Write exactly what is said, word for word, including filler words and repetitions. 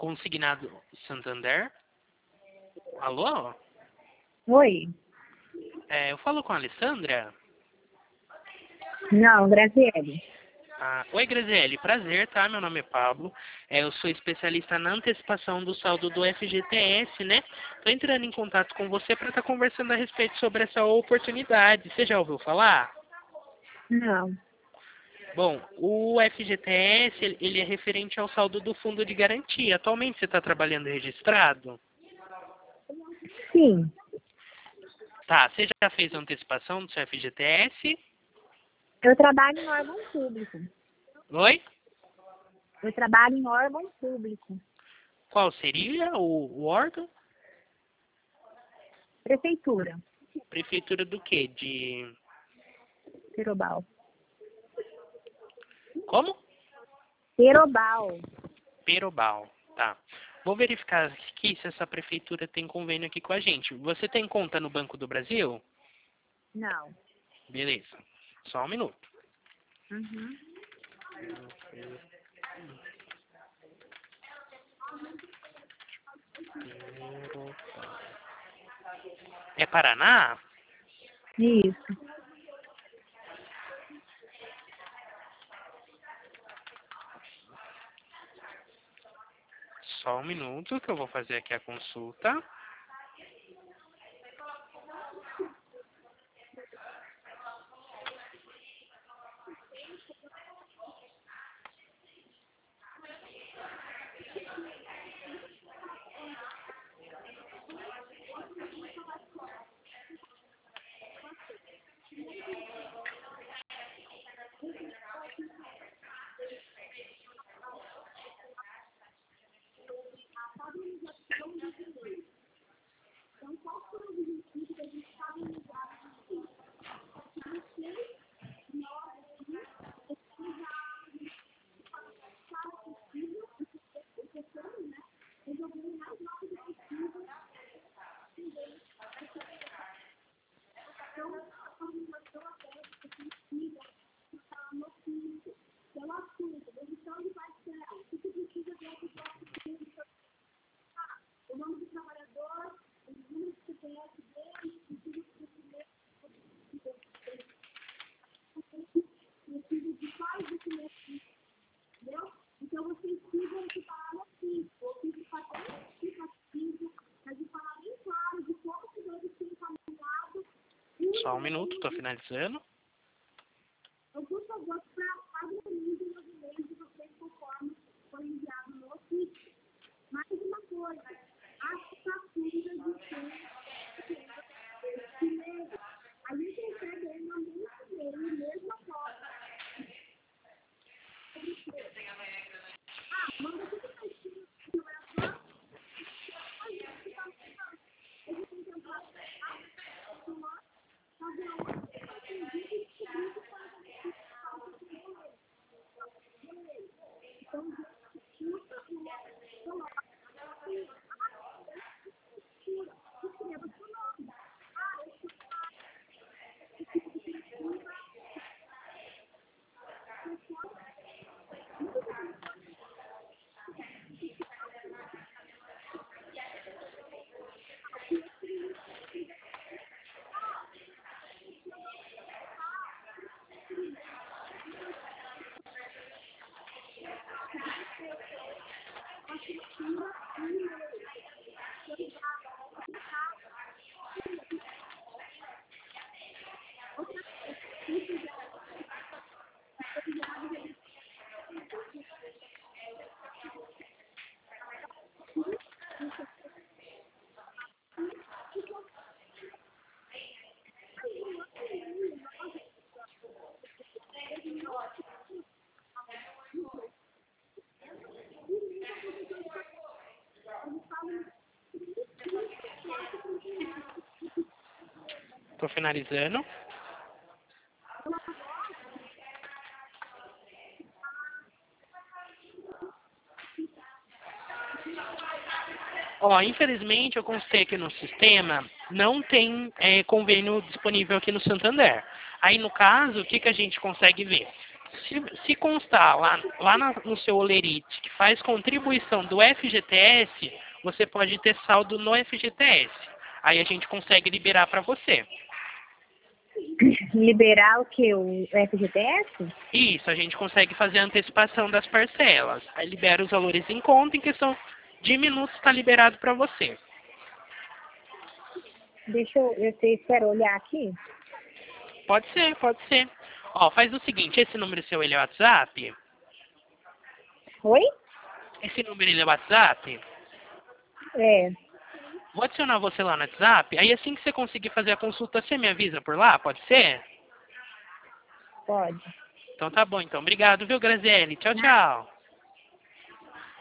Consignado Santander. Alô? Oi. É, eu falo com a Alessandra? Não, Graziele. Ah, oi, Graziele. Prazer, tá? Meu nome é Pablo. É, eu sou especialista na antecipação do saldo do F G T S, né? Tô entrando em contato com você para estar conversando a respeito sobre essa oportunidade. Você já ouviu falar? Não. Bom, o F G T S, ele ele é referente ao saldo do fundo de garantia. Atualmente você está trabalhando registrado? Sim. Tá, você já fez a antecipação do seu F G T S? Eu trabalho em órgão público. Oi? Eu trabalho em órgão público. Qual seria o, o órgão? Prefeitura. Prefeitura do quê? De... Perobal. Como? Perobal. Perobal, tá. Vou verificar aqui se essa prefeitura tem convênio aqui com a gente. Você tem conta no Banco do Brasil? Não. Beleza. Só um minuto. Uhum. É Paraná? Isso. Só um minuto que eu vou fazer aqui a consulta. Só um minuto, estou finalizando. Estou finalizando. Ó, infelizmente eu constatei aqui no sistema, não tem é, convênio disponível aqui no Santander. Aí no caso, o que, que a gente consegue ver? Se, se constar lá, lá na- no seu olerite que faz contribuição do F G T S, você pode ter saldo no F G T S. Aí a gente consegue liberar para você. Liberar o que? O F G T S? Isso, a gente consegue fazer a antecipação das parcelas. Aí libera os valores em conta, em questão de minutos está liberado para você. Deixa eu, eu te, espero olhar aqui. Pode ser, pode ser. Ó, faz o seguinte, esse número seu ele é WhatsApp? Oi? Esse número ele é WhatsApp? É, Vou adicionar você lá no WhatsApp, aí assim que você conseguir fazer a consulta, você me avisa por lá, pode ser? pode. Então tá bom, então. Obrigado, viu, Graziele? Tchau, tchau.